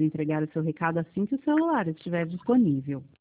entregar o seu recado assim que o celular estiver disponível.